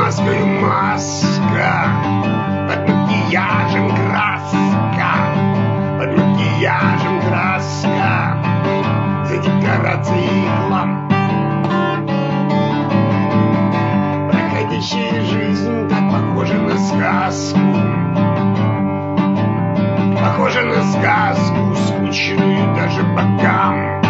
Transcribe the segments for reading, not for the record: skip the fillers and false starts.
маской маска, под макияжем краска, под макияжем краска, за декорацией хлам. Проходящая жизнь так похожа на сказку, похожа на сказку, скучную даже богам.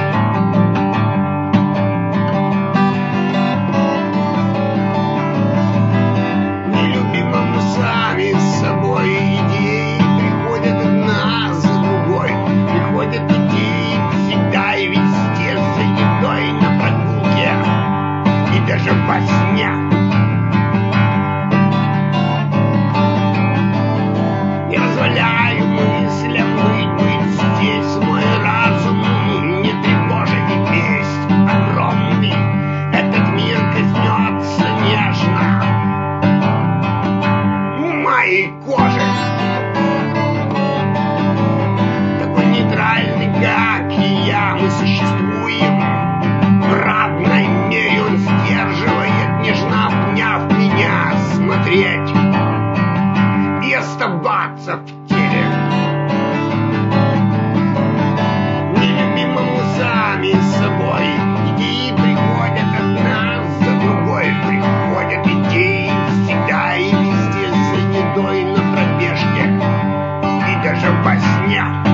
Нелюбимому сами с собой идеи приходят одна за другой. Приходят идеи всегда и везде, за едой, на прогулке и даже во сне. Не позволяю мыслям быть здесь. Мой разум не тревожит и весь огромный. Этот мир коснется нежно моей кожи. Такой нейтральный, как и я, мы существуем в равной мере. Он сдерживает, нежно обняв меня, смотреть и оставаться в теле. Нелюбимому сами собой идеи приходят одна за другой. Приходят идеи всегда и везде, за едой, на пробежке и даже во сне.